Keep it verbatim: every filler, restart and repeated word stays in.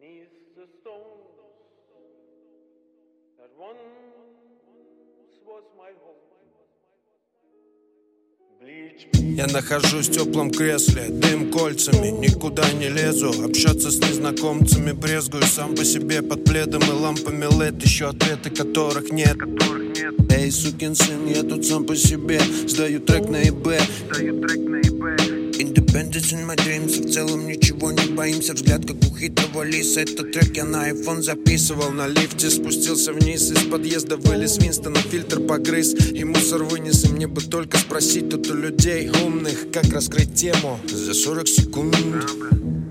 Я нахожусь в теплом кресле, дым кольцами, никуда не лезу. Общаться с незнакомцами брезгую, сам по себе под пледом и лампами лед. Еще ответы, которых нет. Эй, сукин сын, я тут сам по себе. Сдаю трек на eBay. Independence in my dreams. В целом ничего не боимся. Взгляд как у хитрого лиса. Этот трек я на iPhone записывал. На лифте спустился вниз. Из подъезда вылез Винстон, фильтр погрыз. И мусор вынес. И мне бы только спросить тут у людей умных, как раскрыть тему за сорок секунд.